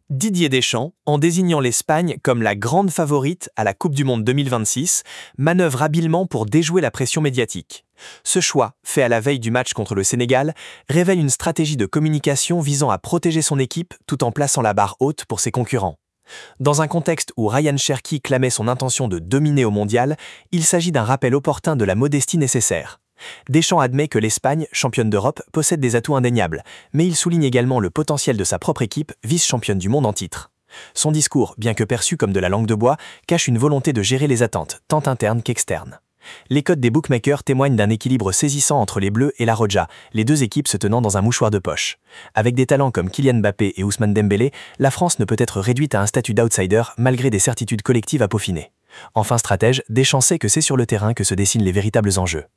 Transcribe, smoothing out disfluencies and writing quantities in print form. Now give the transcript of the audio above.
Didier Deschamps, en désignant l'Espagne comme la grande favorite à la Coupe du Monde 2026, manœuvre habilement pour déjouer la pression médiatique. Ce choix, fait à la veille du match contre le Sénégal, révèle une stratégie de communication visant à protéger son équipe tout en plaçant la barre haute pour ses concurrents. Dans un contexte où Ryan Cherki clamait son intention de dominer au mondial, il s'agit d'un rappel opportun de la modestie nécessaire. Deschamps admet que l'Espagne, championne d'Europe, possède des atouts indéniables, mais il souligne également le potentiel de sa propre équipe, vice-championne du monde en titre. Son discours, bien que perçu comme de la langue de bois, cache une volonté de gérer les attentes, tant internes qu'externes. Les codes des bookmakers témoignent d'un équilibre saisissant entre les Bleus et la Roja, les deux équipes se tenant dans un mouchoir de poche. Avec des talents comme Kylian Mbappé et Ousmane Dembélé, la France ne peut être réduite à un statut d'outsider malgré des certitudes collectives à peaufiner. Enfin stratège, Deschamps sait que c'est sur le terrain que se dessinent les véritables enjeux.